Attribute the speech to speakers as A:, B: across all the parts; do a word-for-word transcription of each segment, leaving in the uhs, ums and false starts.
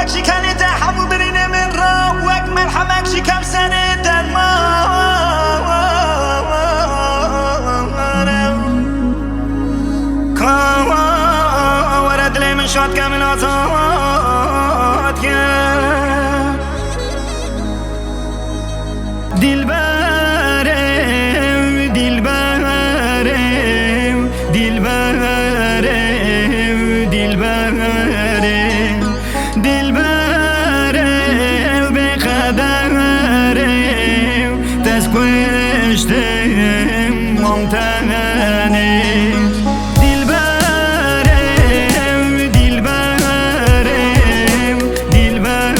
A: وك شکنی تحبو برینه من را وک ملحمک شکم سنه در ما کام ورد لی من شاد کامل آزاد کرد دل برم دل برم دل برم دل برم دل برم به قدرم دست کشتم ممتنه دل برم دل برم دل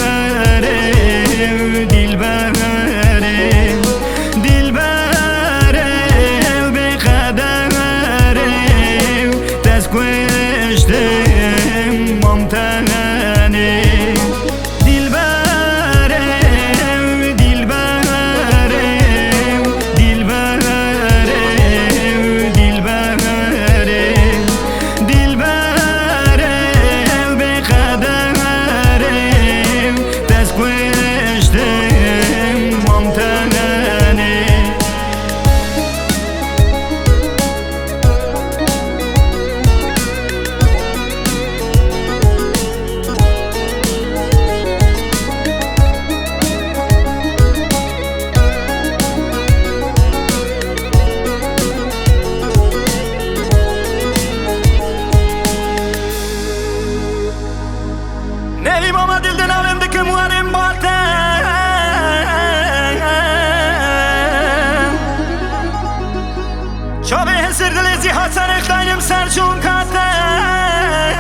A: برم دل برم دل برم به قدرم دست کشتم ممتنه دل برم دل برم دل برم دل برم دل برم به قدرم دست کشتم ممتنه Nevi mama dilden avimdeki muharim batem Çabe hesir dili zihat sarıktayım serçun katem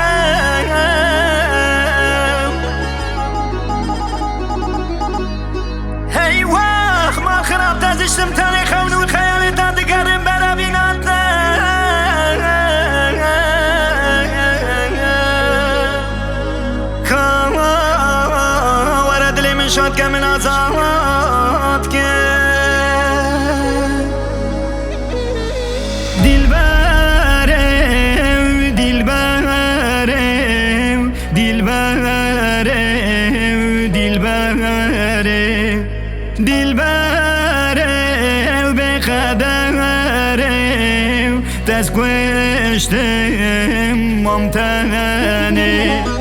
A: Hey vah mal kırap teziştim tarih evnun hayalinden digerim berabin atem شاد که من آزاد کرد دل برم دل برم دل برم دل برم دل برم به قدرم دست کشتم ممتنه